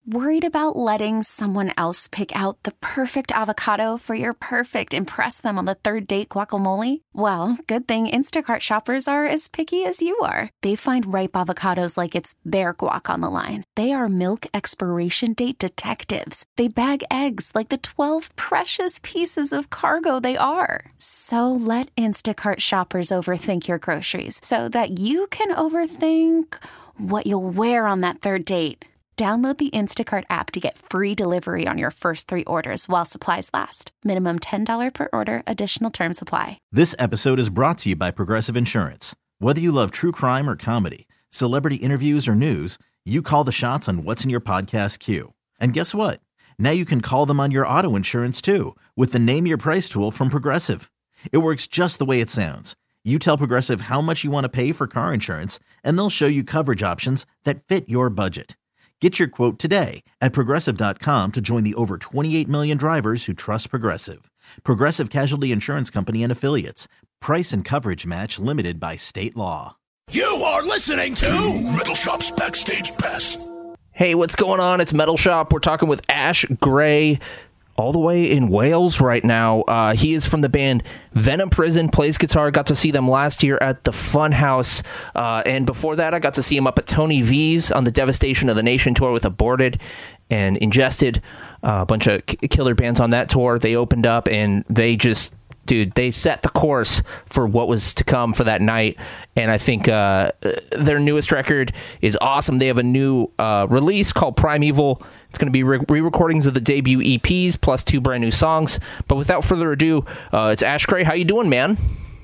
Worried about letting someone else pick out the perfect avocado for your perfect impress them on the third date guacamole? Well, good thing Instacart shoppers are as picky as you are. They find ripe avocados like it's their guac on the line. They are milk expiration date detectives. They bag eggs like the 12 precious pieces of cargo they are. So let Instacart shoppers overthink your groceries so that you can overthink what you'll wear on that third date. Download the Instacart app to get free delivery on your first 3 orders while supplies last. Minimum $10 per order. Additional terms apply. This episode is brought to you by Progressive Insurance. Whether you love true crime or comedy, celebrity interviews or news, you call the shots on what's in your podcast queue. And guess what? Now you can call them on your auto insurance too with the Name Your Price tool from Progressive. It works just the way it sounds. You tell Progressive how much you want to pay for car insurance, and they'll show you coverage options that fit your budget. Get your quote today at Progressive.com to join the over 28 million drivers who trust Progressive. Progressive Casualty Insurance Company and Affiliates. Price and coverage match limited by state law. You are listening to Metal Shop's Backstage Pass. Hey, what's going on? It's Metal Shop. We're talking with Ash Gray, all the way in Wales right now. He is from the band Venom Prison, plays guitar. Got to see them last year at the Funhouse. And before that, I got to see him up at Tony V's on the Devastation of the Nation tour with Aborted and Ingested. A bunch of killer bands on that tour. They opened up and they just, they set the course for what was to come for that night. And I think their newest record is awesome. They have a new release called Primeval. It's going to be re-recordings of the debut EPs plus 2 brand new songs. But without further ado, it's Ash Gray. How you doing, man?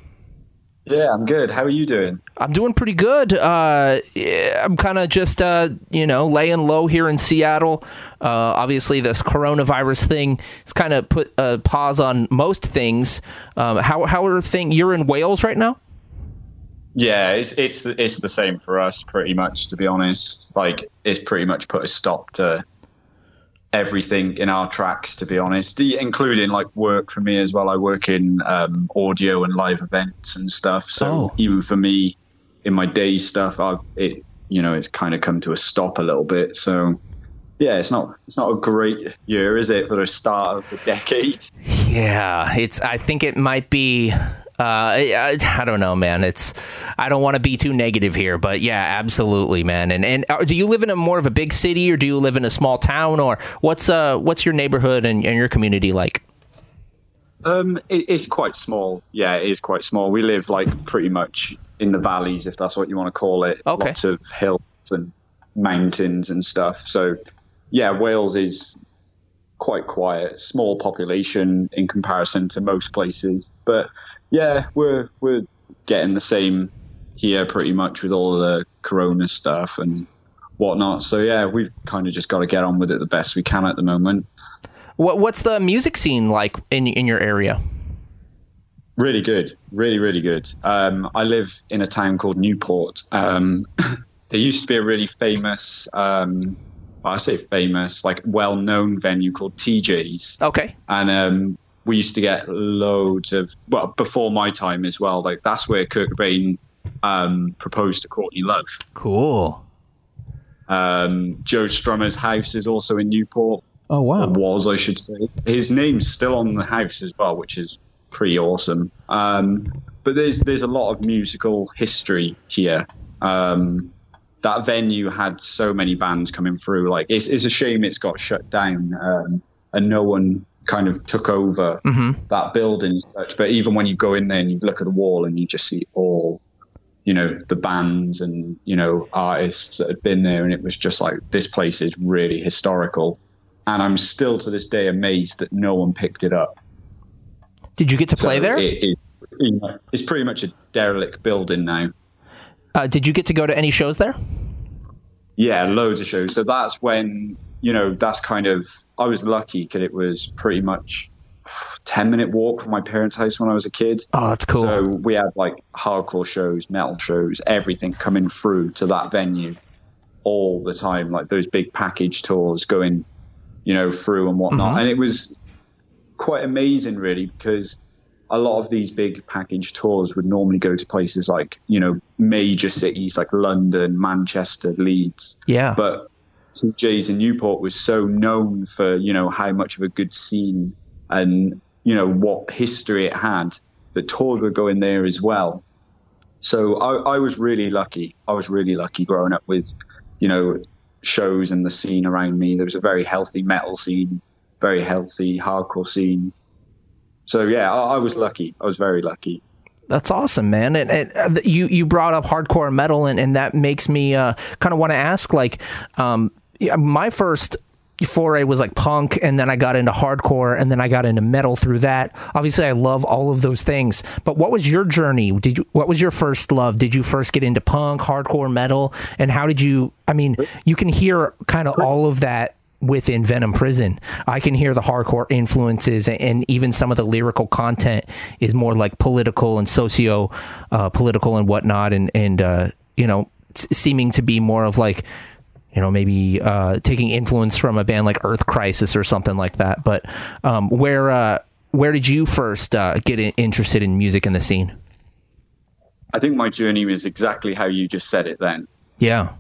Yeah, I'm good. How are you doing? I'm doing pretty good. I'm kind of just, laying low here in Seattle. Obviously, this coronavirus thing has kind of put a pause on most things. How are things? You're in Wales right now? Yeah, it's the same for us, pretty much, to be honest. Like, it's pretty much put a stop to everything in our tracks, to be honest, including like work for me as well. I work in audio and live events and stuff. So even for me in my day stuff, it's kind of come to a stop a little bit. So yeah, it's not a great year, is it, for the start of the decade? Yeah, I think it might be. I don't know, man. I don't want to be too negative here, but yeah, absolutely, man. And do you live in a more of a big city, or do you live in a small town, or what's your neighborhood and your community like? It's quite small. Yeah, it is quite small. We live like pretty much in the valleys, if that's what you want to call it. Okay. Lots of hills and mountains and stuff. So yeah, Wales is quite quiet, small population in comparison to most places, but yeah, we're getting the same here pretty much with all the corona stuff and whatnot. So yeah, we've kind of just got to get on with it the best we can at the moment. What's the music scene like in your area? Really good, really good. I live in a town called Newport. There used to be a really famous I say famous, like well-known venue called TJ's. Okay. And we used to get loads of, well, before my time as well, like that's where Kurt Cobain proposed to Courtney Love. Cool. Joe Strummer's house is also in Newport. Oh, wow. Or was, I should say. His name's still on the house as well, which is pretty awesome. But there's a lot of musical history here. That venue had so many bands coming through. Like it's a shame it's got shut down and no one kind of took over that building and such. But even when you go in there and you look at the wall and you just see all, the bands and, artists that had been there, and it was just like, this place is really historical. And I'm still to this day amazed that no one picked it up. Did you get to play there? It's pretty much a derelict building now. Did you get to go to any shows there? Yeah, loads of shows. So that's when, that's kind of, I was lucky because it was pretty much 10-minute walk from my parents' house when I was a kid. Oh, that's cool. So we had like hardcore shows, metal shows, everything coming through to that venue all the time. Like those big package tours going, through and whatnot. And it was quite amazing really, because a lot of these big package tours would normally go to places like, major cities like London, Manchester, Leeds. Yeah. But TJ's in Newport was so known for, how much of a good scene and, what history it had, that tours were going there as well. So I was really lucky. I was really lucky growing up with, shows and the scene around me. There was a very healthy metal scene, very healthy hardcore scene. So yeah, I was lucky. I was very lucky. That's awesome, man. And you brought up hardcore metal, and that makes me kind of want to ask, my first foray was like punk, and then I got into hardcore, and then I got into metal through that. Obviously, I love all of those things. But what was your journey? What was your first love? Did you first get into punk, hardcore, metal? And how did you? I mean, you can hear kind of all of that within Venom Prison. I can hear the hardcore influences, and even some of the lyrical content is more like political and socio political and whatnot, and seeming to be more of like, maybe taking influence from a band like Earth Crisis or something like that. But where did you first get interested in music and the scene? I think my journey was exactly how you just said it then. Yeah.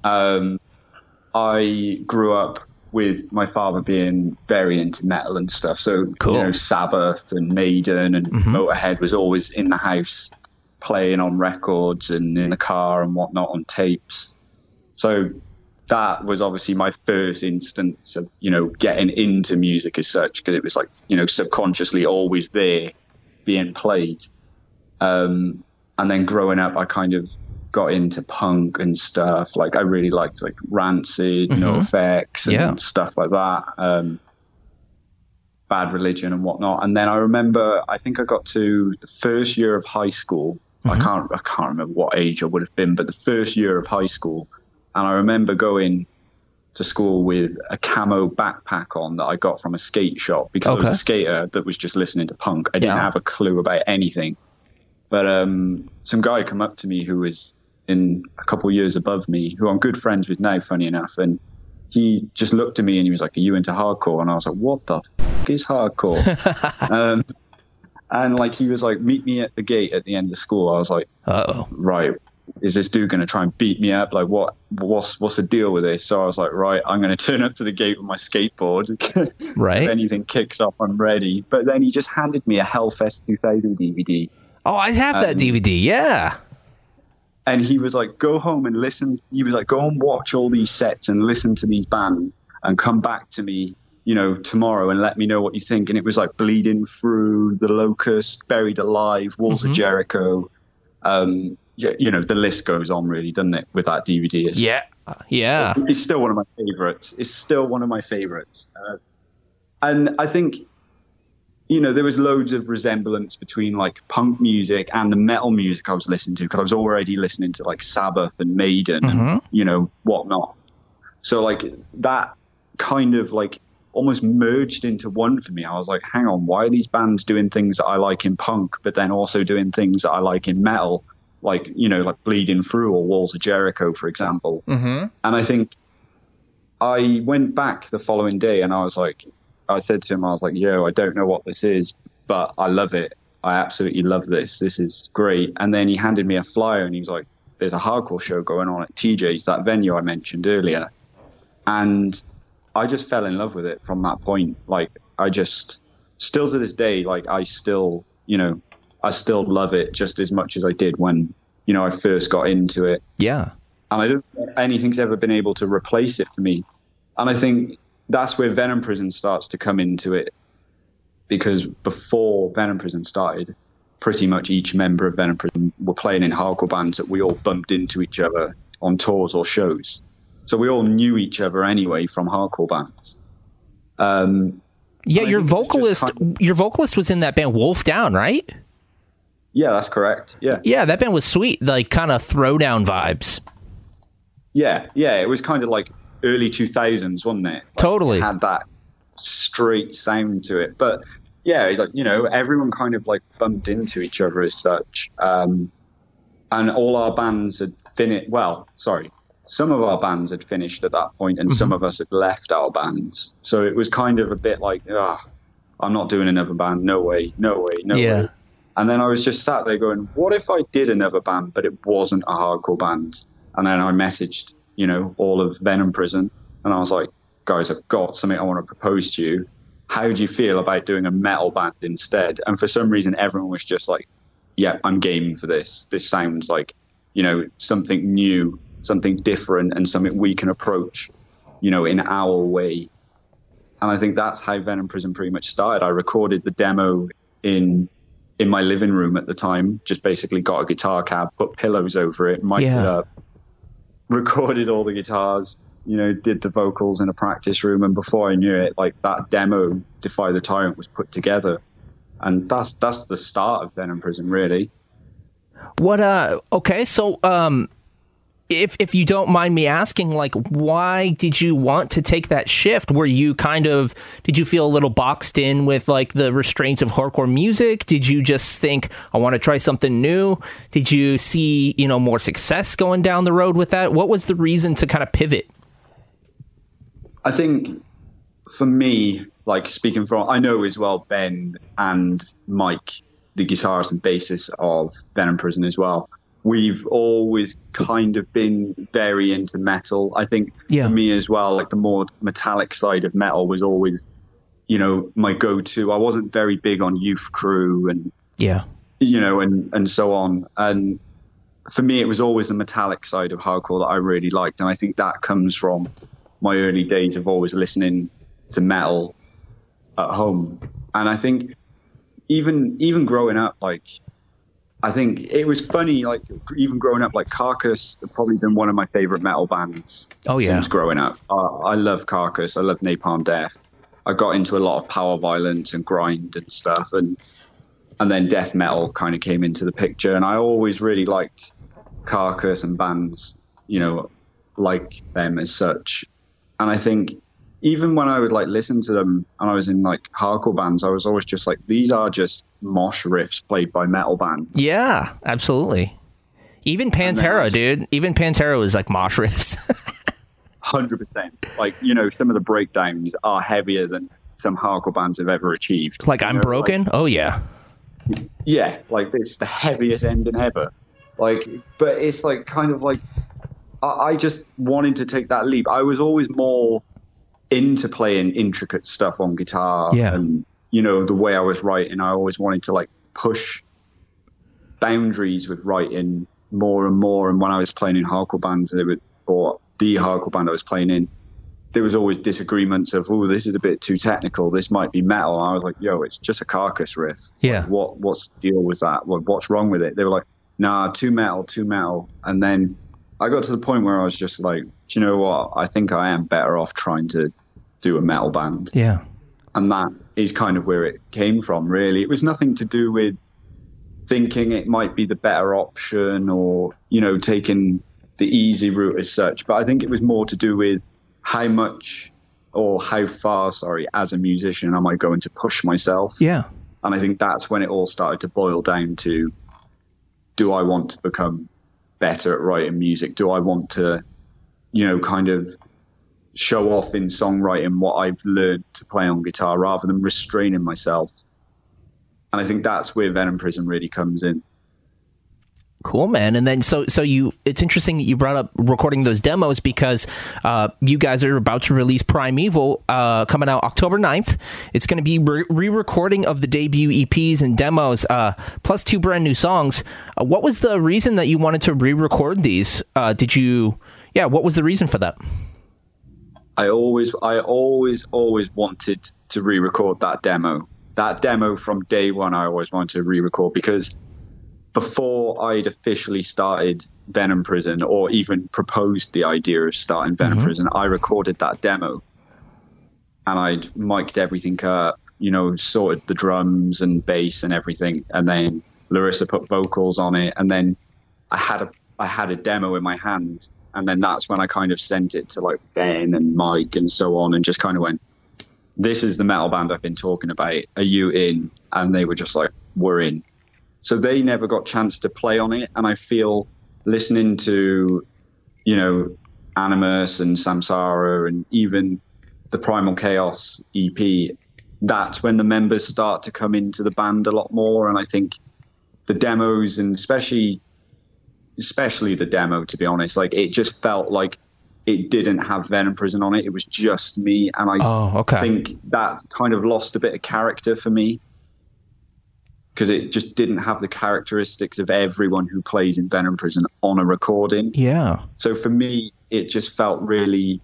I grew up with my father being very into metal and stuff. So, cool. Sabbath and Maiden and Motorhead was always in the house playing on records and in the car and whatnot on tapes. So that was obviously my first instance of, getting into music as such, because it was like, subconsciously always there being played. And then growing up, I kind of got into punk and stuff. Like I really liked like Rancid, NoFX and stuff like that. Bad Religion and whatnot. And then I remember, I think I got to the first year of high school. I can't remember what age I would have been, but the first year of high school. And I remember going to school with a camo backpack on that I got from a skate shop, because I was a skater that was just listening to punk. I didn't have a clue about anything. But some guy come up to me who was in a couple of years above me, who I'm good friends with now, funny enough. And he just looked at me and he was like, "Are you into hardcore?" And I was like, "What the f*** is hardcore?" And like, he was like, "Meet me at the gate at the end of school." I was like, "Uh-oh. Right. Is this dude going to try and beat me up? Like, what's the deal with this?" So I was like, right, I'm going to turn up to the gate with my skateboard. Right. If anything kicks off, I'm ready. But then he just handed me a Hellfest 2000 DVD. Oh, I have that DVD. Yeah. And he was like, "Go home and listen." He was like, "Go and watch all these sets and listen to these bands and come back to me, tomorrow and let me know what you think." And it was like Bleeding Through, The Locust, Buried Alive, Walls of Jericho. The list goes on, really, doesn't it, with that DVD? Yeah. It's still one of my favorites. And I think, there was loads of resemblance between like punk music and the metal music I was listening to, because I was already listening to like Sabbath and Maiden and, whatnot. So like that kind of like almost merged into one for me. I was like, hang on, why are these bands doing things that I like in punk, but then also doing things that I like in metal? Like, like Bleeding Through or Walls of Jericho, for example. And I think I went back the following day and I said to him, I was like, "Yo, I don't know what this is, but I love it. I absolutely love this. This is great." And then he handed me a flyer and he was like, "There's a hardcore show going on at TJ's, that venue I mentioned earlier." And I just fell in love with it from that point. Like, I just, still to this day, like, I still love it just as much as I did when, I first got into it. Yeah. And I don't think anything's ever been able to replace it for me. And I think that's where Venom Prison starts to come into it, because before Venom Prison started, pretty much each member of Venom Prison were playing in hardcore bands that we all bumped into each other on tours or shows. So we all knew each other anyway from hardcore bands. Your vocalist was in that band Wolf Down, right? Yeah, that's correct. Yeah, that band was sweet, like kind of throwdown vibes. Yeah, it was kind of like early 2000s, wasn't it? Like, totally. It had that straight sound to it. But yeah, like, everyone kind of like bumped into each other as such. And all our bands had finished. Well, sorry. Some of our bands had finished at that point and some of us had left our bands. So it was kind of a bit like, I'm not doing another band. No way. Yeah. And then I was just sat there going, what if I did another band, but it wasn't a hardcore band? And then I messaged, all of Venom Prison And I was like, guys, I've got something I want to propose to you. How do you feel about doing a metal band instead? And for some reason, everyone was just like, yeah, I'm game for this. This sounds like, something new, something different, and something we can approach, in our way. And I think that's how Venom Prison pretty much started. I recorded the demo in my living room at the time, just basically got a guitar cab, put pillows over it, mic'd it up, recorded all the guitars, did the vocals in a practice room. And before I knew it, like, that demo, Defy the Tyrant, was put together. And that's the start of Venom Prison, really. Okay, so if you don't mind me asking, like, why did you want to take that shift? Did you feel a little boxed in with, like, the restraints of hardcore music? Did you just think, I want to try something new? Did you see, more success going down the road with that? What was the reason to kind of pivot? I think for me, like, speaking from, I know as well, Ben and Mike, the guitarist and bassist of Venom Prison as well, we've always kind of been very into metal. I think for me as well, like, the more metallic side of metal was always, my go-to. I wasn't very big on Youth Crew and, and so on. And for me, it was always the metallic side of hardcore that I really liked. And I think that comes from my early days of always listening to metal at home. And I think even growing up, like, I think it was funny, like, even growing up, like, Carcass have probably been one of my favorite metal bands since growing up. I love Carcass. I love Napalm Death. I got into a lot of power violence and grind and stuff. And then death metal kind of came into the picture. And I always really liked Carcass and bands, like them as such. And I think even when I would, like, listen to them and I was in, like, hardcore bands, I was always just like, these are just mosh riffs played by metal bands. Yeah, absolutely. Even Pantera, dude. Even Pantera was like mosh riffs. 100%. Like, some of the breakdowns are heavier than some hardcore bands have ever achieved. Like, I'm Broken? Like, oh, yeah. Yeah, like, this is the heaviest ending ever. Like, but it's, like, kind of like, I just wanted to take that leap. I was always more into playing intricate stuff on guitar, and the way I was writing, I always wanted to, like, push boundaries with writing more and more. And when I was playing in hardcore bands, or the hardcore band I was playing in, there was always disagreements of, oh, this is a bit too technical, this might be metal. And I was like, yo, it's just a Carcass riff. Yeah. Like, what's the deal with that? What's wrong with it? They were like, nah, too metal. And then I got to the point where I was just like, do you know what? I think I am better off trying to do a metal band. Yeah. And that is kind of where it came from, really. It was nothing to do with thinking it might be the better option or, taking the easy route as such. But I think it was more to do with how far, as a musician, am I going to push myself? Yeah. And I think that's when it all started to boil down to, do I want to become better at writing music? Do I want to, kind of show off in songwriting what I've learned to play on guitar rather than restraining myself? And I think that's where Venom Prison really comes in. Cool, man. And then it's interesting that you brought up recording those demos because you guys are about to release Primeval coming out October 9th. It's going to be re-recording of the debut EPs and demos plus 2 brand new songs. What was the reason that you wanted to re-record these? What was the reason for that? I always wanted to re-record that demo. That demo from day one, I always wanted to re-record because before I'd officially started Venom Prison or even proposed the idea of starting Venom Prison, I recorded that demo and I'd mic'd everything up, sorted the drums and bass and everything. And then Larissa put vocals on it. And then I had a demo in my hand. And then that's when I kind of sent it to, like, Ben and Mike and so on, and just kind of went, this is the metal band I've been talking about. Are you in? And they were just like, we're in. So they never got a chance to play on it. And I feel listening to, Animus and Samsara and even the Primal Chaos EP, that's when the members start to come into the band a lot more. And I think the demos, and especially the demo, to be honest, like, it just felt like it didn't have Venom Prison on it. It was just me. And I think that kind of lost a bit of character for me, because it just didn't have the characteristics of everyone who plays in Venom Prison on a recording. Yeah. So for me, it just felt really,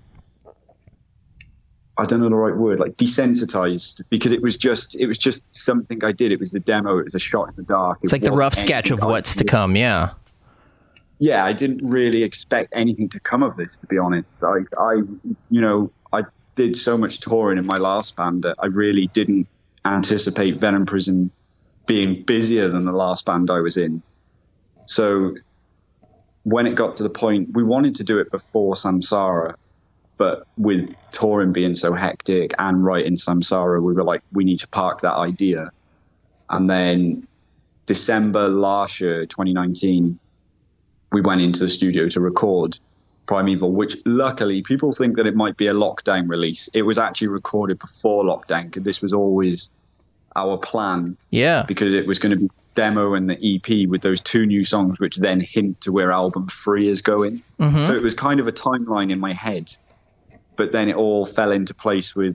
I don't know the right word, like desensitized, because it was just something I did. It was the demo. It was a shot in the dark. It's like the rough sketch of what's to come. Yeah. Yeah. I didn't really expect anything to come of this, to be honest. I did so much touring in my last band that I really didn't anticipate Venom Prison being busier than the last band I was in. So when it got to the point, we wanted to do it before Samsara, but with touring being so hectic and writing Samsara, we were like, we need to park that idea. And then December last year, 2019, we went into the studio to record Primeval, which luckily people think that it might be a lockdown release. It was actually recorded before lockdown, because this was always our plan. Yeah. Because it was going to be demo and the EP with those 2 new songs, which then hint to where album 3 is going. Mm-hmm. So it was kind of a timeline in my head, but then it all fell into place with,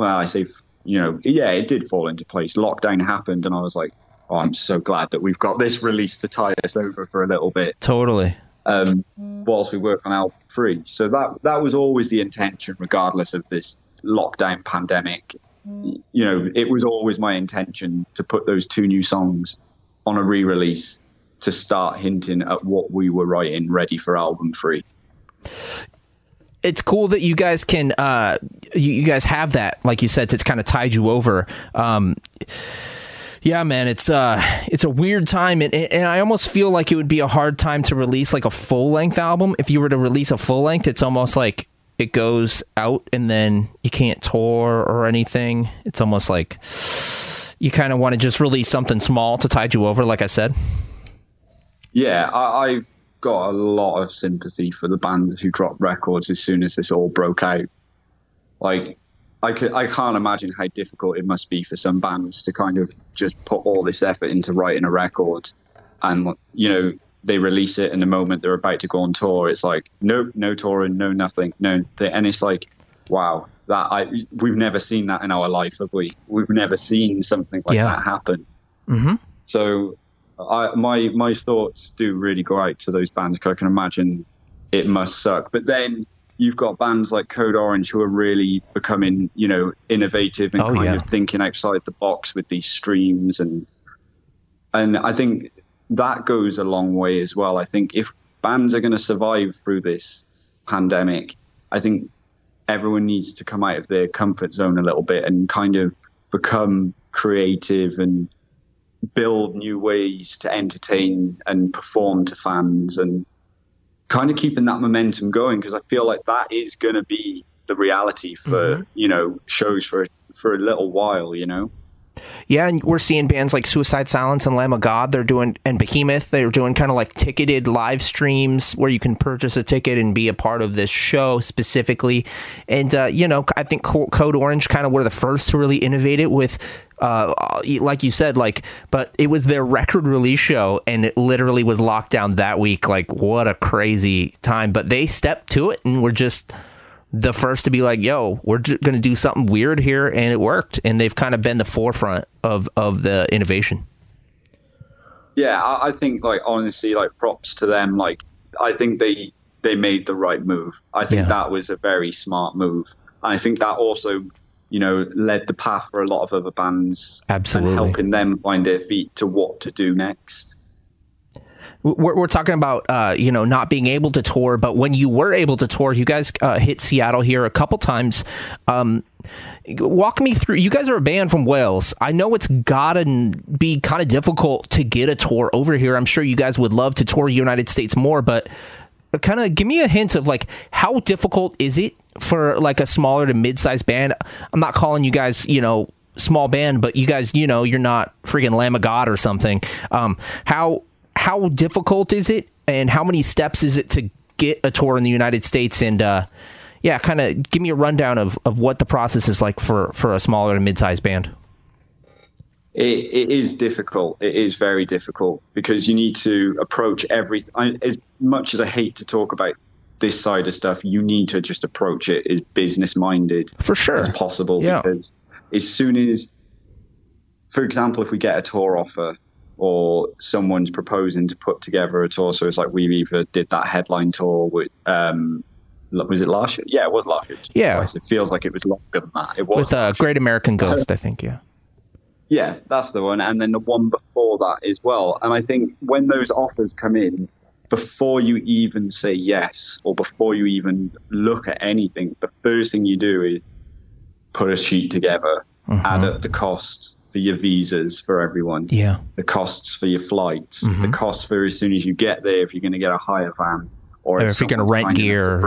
it did fall into place. Lockdown happened and I was like, oh, I'm so glad that we've got this release to tie us over for a little bit. Totally. Whilst we work on album 3. So that was always the intention, regardless of this lockdown pandemic. It was always my intention to put those 2 new songs on a re-release to start hinting at what we were writing ready for album 3. It's cool that you guys can, you guys have that, like you said, to kind of tide you over. Yeah, man, it's a weird time, and I almost feel like it would be a hard time to release like a full-length album. If you were to release a full-length, it's almost like it goes out and then you can't tour or anything. It's almost like you kind of want to just release something small to tide you over, like I said. Yeah, I've got a lot of sympathy for the bands who dropped records as soon as this all broke out. Like, I can't imagine how difficult it must be for some bands to kind of just put all this effort into writing a record, and they release it in the moment they're about to go on tour. It's like, nope, no touring, no nothing, and it's like, wow, we've never seen that in our life, have we? We've never seen something like that happen. Mm-hmm. So my thoughts do really go out to those bands, because I can imagine it must suck. But then you've got bands like Code Orange who are really becoming, innovative and kind of thinking outside the box with these streams, and I think that goes a long way as well. I think if bands are going to survive through this pandemic, I think everyone needs to come out of their comfort zone a little bit and kind of become creative and build new ways to entertain and perform to fans, and kind of keeping that momentum going, because I feel like that is going to be the reality for, shows for a little while, Yeah, and we're seeing bands like Suicide Silence and Lamb of God. And Behemoth. They're doing kind of like ticketed live streams where you can purchase a ticket and be a part of this show specifically. And I think Code Orange kind of were the first to really innovate it with, like you said, but it was their record release show, and it literally was locked down that week. Like, what a crazy time! But they stepped to it and were just the first to be like, yo, we're going to do something weird here, and it worked. And they've kind of been the forefront of the innovation. Yeah, I think, honestly, props to them. I think they made the right move. I think that was a very smart move. And I think that also, led the path for a lot of other bands. Absolutely. And helping them find their feet to what to do next. We're talking about, not being able to tour, but when you were able to tour, you guys hit Seattle here a couple times. Walk me through. You guys are a band from Wales. I know it's gotta be kind of difficult to get a tour over here. I'm sure you guys would love to tour the United States more, but kind of give me a hint of how difficult is it for a smaller to mid-sized band? I'm not calling you guys, small band, but you guys, you're not freaking Lamb of God or something. How difficult is it, and how many steps is it to get a tour in the United States? And kind of give me a rundown of what the process is like for a smaller to mid-sized band. It is difficult. It is very difficult, because you need to approach everything. As much as I hate to talk about this side of stuff, you need to just approach it as business minded for sure as possible. Yeah. Because as soon as, for example, if we get a tour offer or someone's proposing to put together a tour, so it's like we either did that headline tour with, was it last year? Yeah, it was last year. Yeah. It feels like it was longer than that. It was with Great American Ghost, I think. Yeah. Yeah, that's the one. And then the one before that as well. And I think when those offers come in, before you even say yes or before you even look at anything, the first thing you do is put a sheet together, add up the costs for your visas for everyone, the costs for your flights, the costs for as soon as you get there, if you're going to get a hire van or if you're going to rent gear,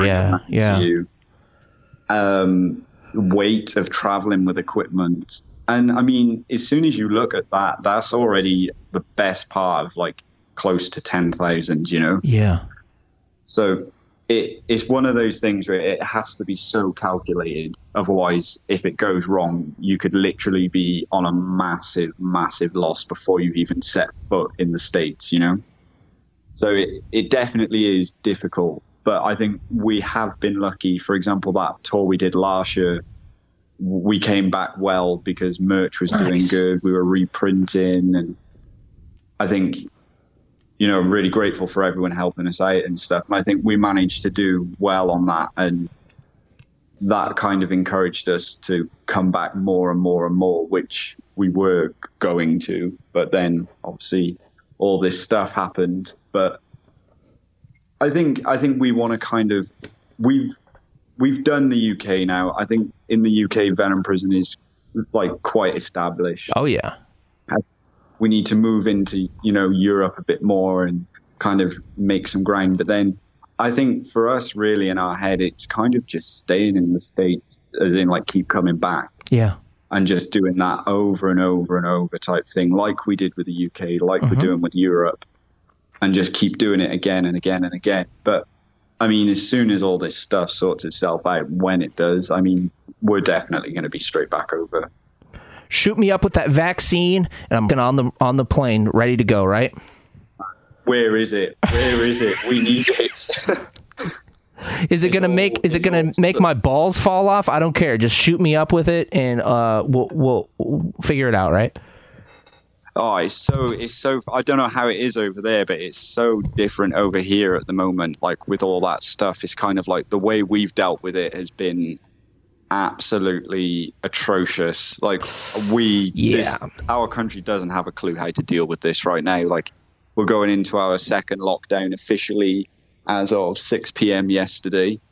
weight of traveling with equipment. And I mean, as soon as you look at that, that's already the best part of like close to 10,000, you know? Yeah. So it's one of those things where it has to be so calculated. Otherwise, if it goes wrong, you could literally be on a massive, massive loss before you've even set foot in the States, you know? So it definitely is difficult. But I think we have been lucky. For example, that tour we did last year, we came back well because merch was doing good. We were reprinting. And I think, you know, really grateful for everyone helping us out and stuff. And I think we managed to do well on that. And that kind of encouraged us to come back more and more and more, which we were going to. But then obviously all this stuff happened. But I think we want to kind of, we've done the UK now. I think in the UK, Venom Prison is like quite established. Oh yeah. We need to move into, you know, Europe a bit more and kind of make some ground. But then I think for us really in our head, it's kind of just staying in the States, as in like keep coming back. Yeah. And just doing that over and over and over type thing, like we did with the UK, like we're doing with Europe, and just keep doing it again and again and again. But I mean, as soon as all this stuff sorts itself out, when it does, I mean, we're definitely going to be straight back over. Shoot me up with that vaccine, and I'm going on the plane, ready to go. Right? Where is it? Where is it? We need it. Is it gonna make my balls fall off? I don't care. Just shoot me up with it, and we'll figure it out. Right? Oh, it's so. I don't know how it is over there, but it's so different over here at the moment. Like with all that stuff, it's kind of like the way we've dealt with it has been absolutely atrocious. Like our country doesn't have a clue how to deal with this right now. Like we're going into our second lockdown officially as of 6 p.m. yesterday,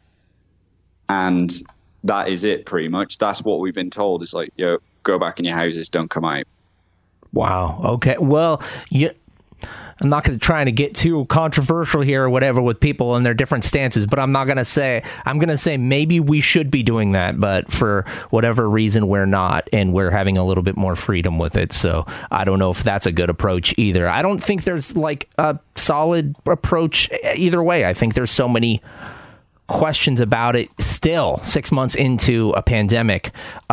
and that is it pretty much. That's what we've been told. It's like, yo, go back in your houses, don't come out. Wow. Okay. Well, I'm not going to try to get too controversial here or whatever with people and their different stances, but I'm going to say maybe we should be doing that, but for whatever reason, we're not, and we're having a little bit more freedom with it. So I don't know if that's a good approach either. I don't think there's like a solid approach either way. I think there's so many questions about it still 6 months into a pandemic.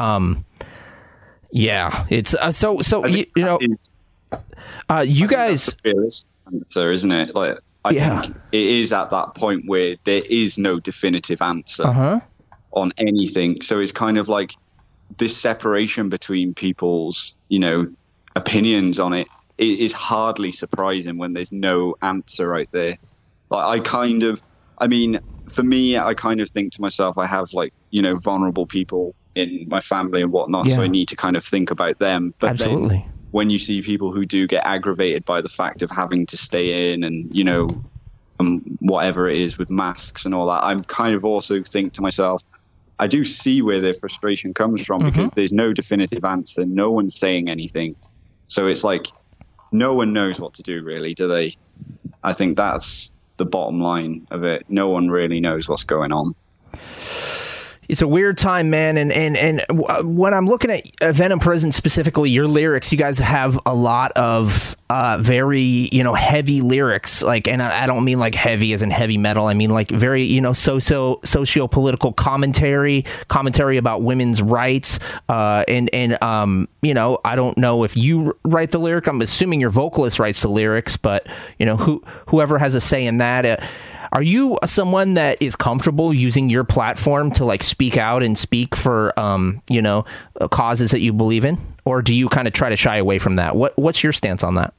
Yeah, it's you know, you guys. That's the answer, isn't it? Like, I think it is at that point where there is no definitive answer on anything. So it's kind of like this separation between people's, you know, opinions on it. It is hardly surprising when there's no answer right there. Like, for me, I kind of think to myself, I have like, you know, vulnerable people in my family and whatnot, so I need to kind of think about them. But absolutely. Then when you see people who do get aggravated by the fact of having to stay in and, you know, whatever it is with masks and all that, I'm kind of also think to myself, I do see where their frustration comes from because there's no definitive answer. No one's saying anything. So it's like no one knows what to do, really, do they? I think that's the bottom line of it. No one really knows what's going on. It's a weird time, man, and when I'm looking at Venom Prison specifically, your lyrics, you guys have a lot of very, you know, heavy lyrics, like, and I don't mean like heavy as in heavy metal. I mean like very, you know, socio-political commentary about women's rights, and you know, I don't know if you write the lyric. I'm assuming your vocalist writes the lyrics, but you know, whoever has a say in that. Are you someone that is comfortable using your platform to like speak out and speak for, causes that you believe in? Or do you kind of try to shy away from that? What's your stance on that?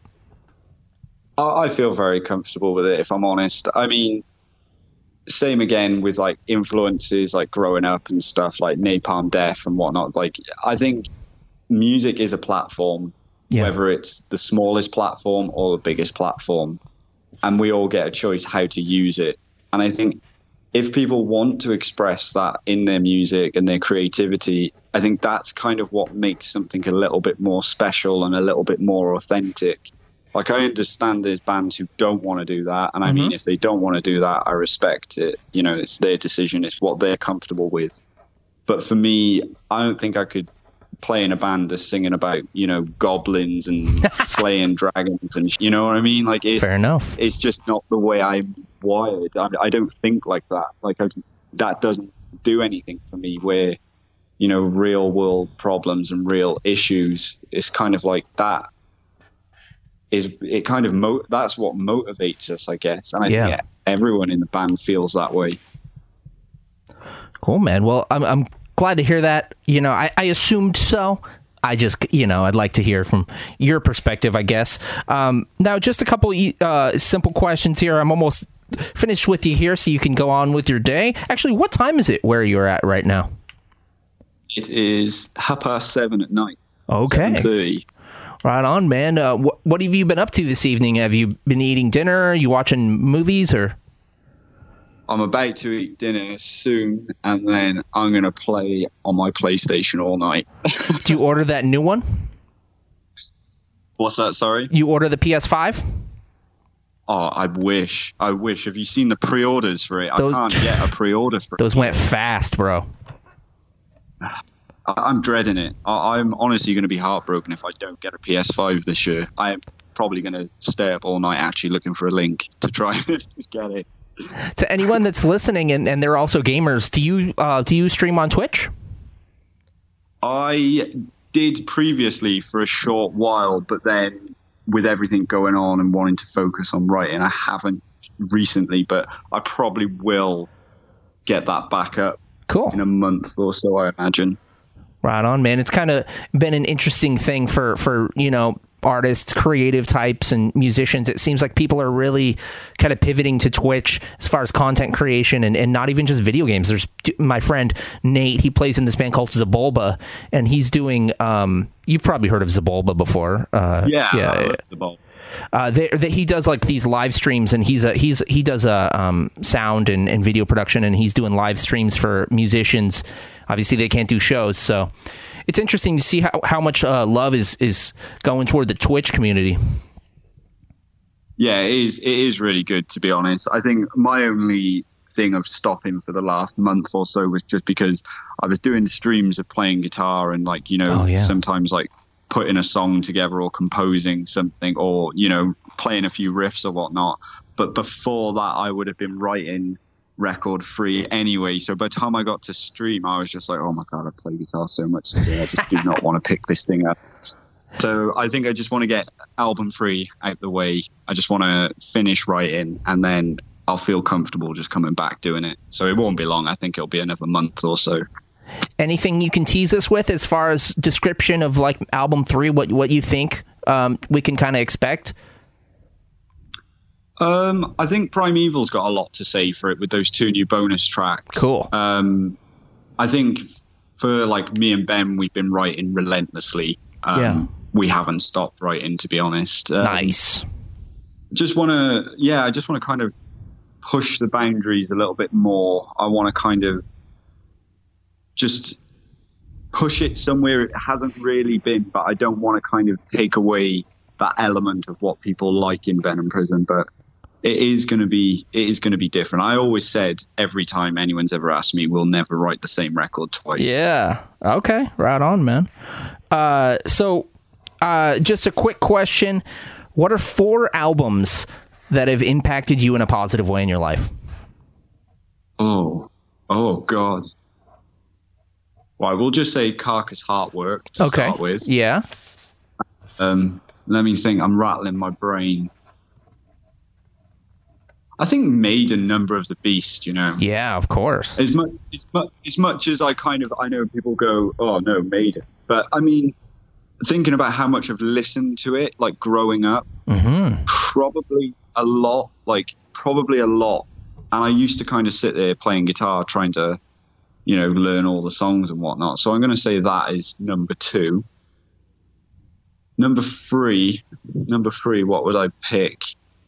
I feel very comfortable with it, if I'm honest. I mean, same again with like influences like growing up and stuff like Napalm Death and whatnot. Like, I think music is a platform, whether it's the smallest platform or the biggest platform, and we all get a choice how to use it. And I think if people want to express that in their music and their creativity, I think that's kind of what makes something a little bit more special and a little bit more authentic. Like, I understand there's bands who don't want to do that. And I mean, if they don't want to do that, I respect it. You know, it's their decision. It's what they're comfortable with. But for me, I don't think I could play in a band that's singing about, goblins and slaying dragons. And you know what I mean? Like, Fair enough. It's just not the way I'm wired. I don't think like that. Like, that doesn't do anything for me where, real world problems and real issues is kind of like that. That's what motivates us, I guess. And I think everyone in the band feels that way. Cool, man. Well, I'm glad to hear that. I assumed so. I just, I'd like to hear from your perspective, I guess. Now, just a couple simple questions here. I'm almost finished with you here, so you can go on with your day. Actually, what time is it where you're at right now? It is 7:30 at night. Okay. 7:30. Right on, man. What have you been up to this evening? Have you been eating dinner? Are you watching movies, or? I'm about to eat dinner soon, and then I'm going to play on my PlayStation all night. Do you order that new one? What's that, sorry? You order the PS5? Oh, I wish. Have you seen the pre-orders for it? I can't get a pre-order for it. Those went fast, bro. I'm dreading it. I'm honestly going to be heartbroken if I don't get a PS5 this year. I'm probably going to stay up all night actually looking for a link to try to get it. To anyone that's listening and they're also gamers, do you stream on Twitch? I did previously for a short while, but then with everything going on and wanting to focus on writing, I haven't recently, but I probably will get that back up. Cool. In a month or so, I imagine. Right on, man. It's kind of been an interesting thing for artists, creative types, and musicians. It seems like people are really kind of pivoting to Twitch as far as content creation and not even just video games. There's my friend Nate, he plays in this band called Zabulba, and he's doing, you've probably heard of Zabulba before. Yeah. Zabulba. He does like these live streams, and he does sound and video production, and he's doing live streams for musicians. Obviously, they can't do shows, so it's interesting to see how much love is going toward the Twitch community. Yeah, it is really good, to be honest. I think my only thing of stopping for the last month or so was just because I was doing streams of playing guitar and sometimes like putting a song together or composing something or, playing a few riffs or whatnot. But before that, I would have been writing record free anyway. So by the time I got to stream, I was just like, oh my God, I play guitar so much today. I just do not want to pick this thing up. So I think I just want to get album free out the way. I just want to finish writing, and then I'll feel comfortable just coming back doing it. So it won't be long. I think it'll be another month or so. Anything you can tease us with as far as description of like album 3, what you think we can kind of expect? I think Primeval's got a lot to say for it with those 2 new bonus tracks. Cool. I think for like me and Ben, we've been writing relentlessly. We haven't stopped writing, to be honest. Nice. I just want to kind of push the boundaries a little bit more. I want to kind of just push it somewhere it hasn't really been, but I don't want to kind of take away that element of what people like in Venom Prison. But it is going to be different. I always said every time anyone's ever asked me, we'll never write the same record twice. Yeah. Okay. Right on, man. So just a quick question. What are 4 albums that have impacted you in a positive way in your life? Oh God. Well, we'll just say Carcass Heartwork to start with. Yeah. Let me think. I'm rattling my brain. I think Maiden, Number of the Beast, you know. Yeah, of course. As much as I know people go, oh no, Maiden. But I mean, thinking about how much I've listened to it, like growing up, probably a lot. And I used to kind of sit there playing guitar, trying to, you know, learn all the songs and whatnot. So I'm going to say that is number 2. Number three, what would I pick?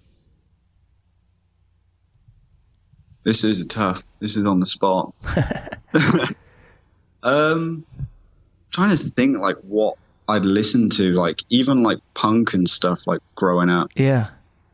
This is on the spot. Trying to think like what I'd listen to, like even like punk and stuff, like growing up. Yeah.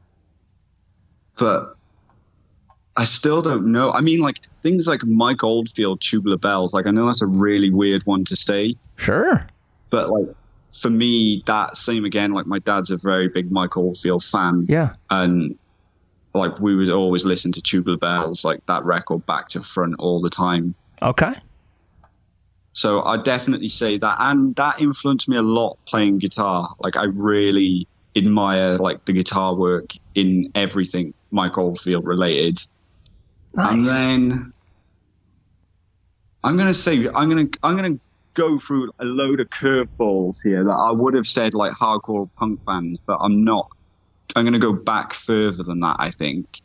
But I still don't know. I mean, like things like Mike Oldfield, Tubular Bells. Like I know that's a really weird one to say. Sure. But like for me, that same again. Like my dad's a very big Mike Oldfield fan. Yeah. And like we would always listen to Tubular Bells, like that record back to front all the time. Okay. So I definitely say that, and that influenced me a lot playing guitar. Like I really admire like the guitar work in everything Mike Oldfield related. Nice. And then I'm gonna go through a load of curveballs here that I would have said like hardcore punk bands, but I'm not. I'm going to go back further than that, I think.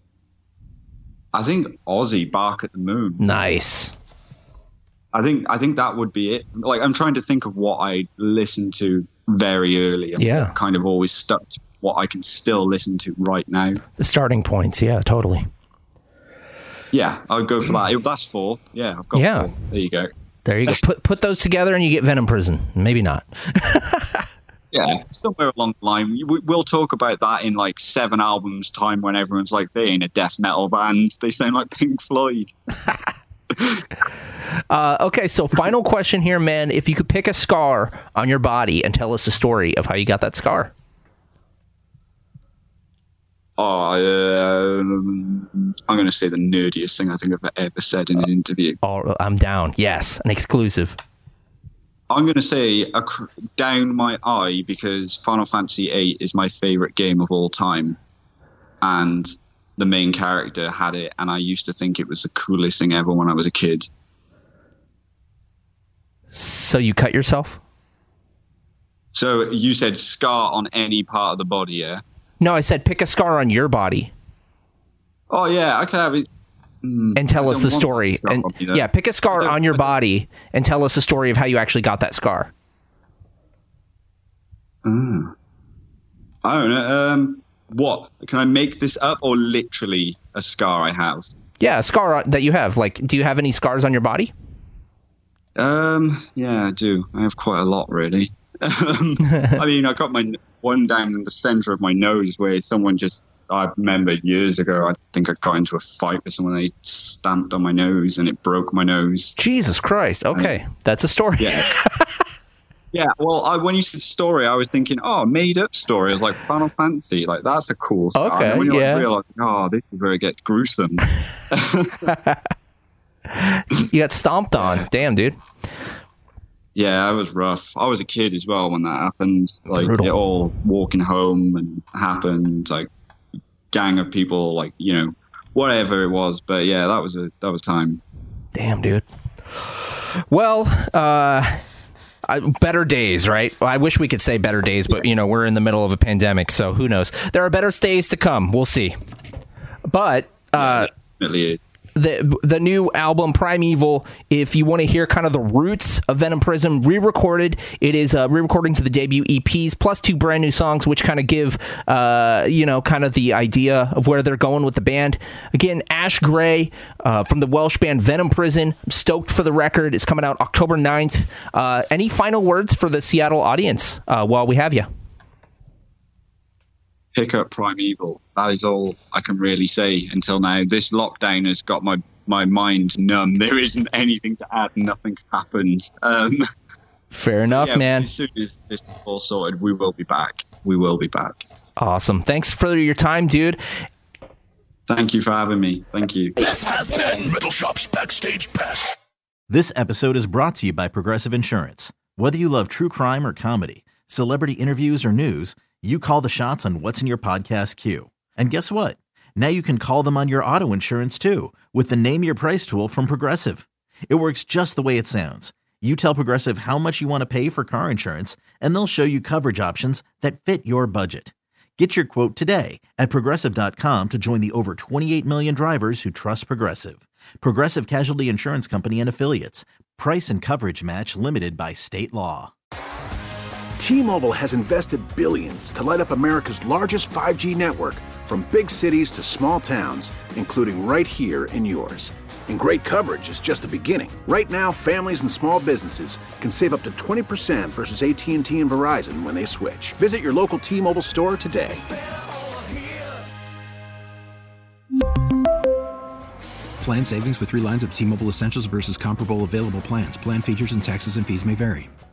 I think Ozzy, Bark at the Moon. Nice. I think that would be it. Like, I'm trying to think of what I listened to very early. And Yeah. kind of always stuck to what I can still listen to right now. The starting points. Yeah, totally. Yeah, I'll go for that. That's 4. Yeah, I've got 4. There you go. There you go. Put those together and you get Venom Prison. Maybe not. Yeah, somewhere along the line. We'll talk about that in like 7 albums time when everyone's like, they ain't a death metal band. They sound like Pink Floyd. Okay, so final question here, man. If you could pick a scar on your body and tell us the story of how you got that scar. I'm going to say the nerdiest thing I think I've ever said in an interview. Oh, I'm down. Yes, an exclusive. I'm going to say down my eye because Final Fantasy VIII is my favorite game of all time. And the main character had it, and I used to think it was the coolest thing ever when I was a kid. So you cut yourself? So you said scar on any part of the body, yeah? No, I said pick a scar on your body. Oh, yeah, I could have it. And tell us the story. And yeah, pick a scar on your body and tell us the story of how you actually got that scar. I don't know. What? Can I make this up or literally a scar I have? Yeah, a scar that you have. Like, do you have any scars on your body? Yeah, I do. I have quite a lot, really. I mean, I got my one down in the center of my nose where someone I remember years ago, I think I got into a fight with someone. They stamped on my nose and it broke my nose. Jesus Christ. Okay. That's a story. Yeah. Yeah. Well, when you said story, I was thinking, made up story. I was like, Final Fantasy. Like, that's a cool story. Okay. And when you yeah. realize, this is where it gets gruesome. You got stomped on. Damn, dude. Yeah, it was rough. I was a kid as well when that happened. Like, Brutal. it all walking home and happened. Like, gang of people, like, you know, whatever it was. But yeah, that was time. Damn, dude. Well, better days, right? I wish we could say better days, but you know, we're in the middle of a pandemic, so who knows? There are better days to come. We'll see. But It really is. The new album Primeval, if you want to hear kind of the roots of Venom Prison, re-recorded. It is re-recording to the debut EPs plus 2 brand new songs, which kind of give kind of the idea of where they're going with the band. Again, Ash Gray from the Welsh band Venom Prison. I'm stoked for the record. It's coming out October 9th. Any final words for the Seattle audience while we have you? Pick up Primeval. That is all I can really say until now. This lockdown has got my mind numb. There isn't anything to add. Nothing's happened. Fair enough, man. As soon as this is all sorted, we will be back. We will be back. Awesome. Thanks for your time, dude. Thank you for having me. Thank you. This has been Metal Shop's Backstage Pass. This episode is brought to you by Progressive Insurance. Whether you love true crime or comedy, celebrity interviews or news, you call the shots on what's in your podcast queue. And guess what? Now you can call them on your auto insurance too with the Name Your Price tool from Progressive. It works just the way it sounds. You tell Progressive how much you want to pay for car insurance, and they'll show you coverage options that fit your budget. Get your quote today at Progressive.com to join the over 28 million drivers who trust Progressive. Progressive Casualty Insurance Company and Affiliates. Price and coverage match limited by state law. T-Mobile has invested billions to light up America's largest 5G network, from big cities to small towns, including right here in yours. And great coverage is just the beginning. Right now, families and small businesses can save up to 20% versus AT&T and Verizon when they switch. Visit your local T-Mobile store today. Plan savings with 3 lines of T-Mobile Essentials versus comparable available plans. Plan features and taxes and fees may vary.